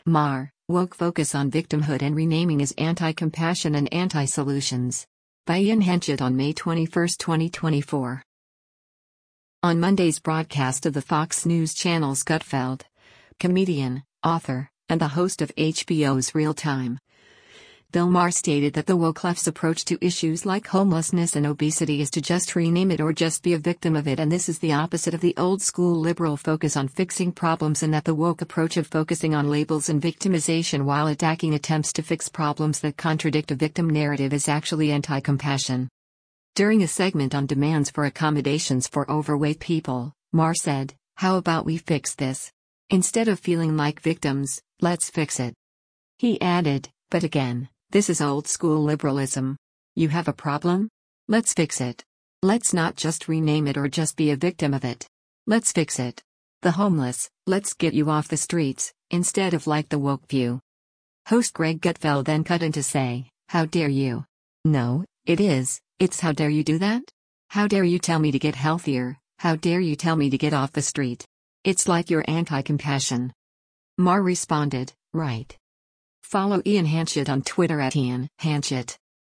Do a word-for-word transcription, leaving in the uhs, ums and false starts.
Mar, woke focus on victimhood and renaming as anti-compassion and anti-solutions. By Ian Henchett on May twenty-first, twenty twenty-four. On Monday's broadcast of the Fox News Channel's Gutfeld, comedian, author, and the host of H B O's Real Time, Bill Maher stated that the woke left's approach to issues like homelessness and obesity is to just rename it or just be a victim of it, and this is the opposite of the old-school liberal focus on fixing problems, and that the woke approach of focusing on labels and victimization while attacking attempts to fix problems that contradict a victim narrative is actually anti-compassion. During a segment on demands for accommodations for overweight people, Maher said, "How about we fix this? Instead of feeling like victims, let's fix it." He added, "But again, this is old-school liberalism. You have a problem? Let's fix it. Let's not just rename it or just be a victim of it. Let's fix it. The homeless, let's get you off the streets, instead of like the woke view." Host Greg Gutfeld then cut in to say, "How dare you? No, it is, it's how dare you do that? How dare you tell me to get healthier, how dare you tell me to get off the street? It's like you're anti-compassion." Maher responded, "Right." Follow Ian Henchett on Twitter at Ian Henchett.